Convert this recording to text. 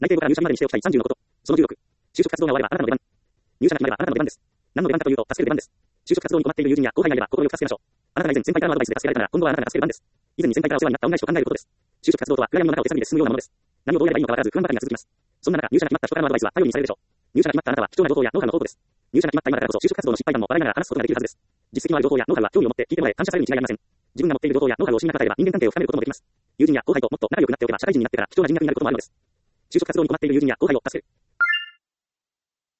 内定後から入社日までにしておきたい30のこと。その16。就職活動が終わればあなたの出番。入社が決まればあなたの出番です。何の出番かというと、助ける出番です。就職活動に困っている友人や後輩がいれば心よく助けましょう。あなたが以前先輩からのアドバイスで助けられたなら、今度はあなたが助ける番です。以前に先輩からお世話になった恩返しを考えることです。就職活動とは暗闇の中を手探りで進むようなものです。何をどうやればいいのかわからず不安ばかりが続きます。そんな中、入社が決まった人からのアドバイスは頼りにされるでしょう。入社が決まったあなたは貴重な情報やノウハウの宝庫です。入社が決まった今だからこそ就職活動の失敗談も笑いながら話すことができるはずです。実績のある情報やノウハウは興味を持って聞いてもらえ感謝されるに違いありません。自分が持っている情報やノウハウを信じなかったれば人間関係を深めることもできます。友人や後輩ともっと仲良くなっておけば社会人になってから貴重な人脈になることもあるのです。就職活動に困っている友人や後輩を助ける。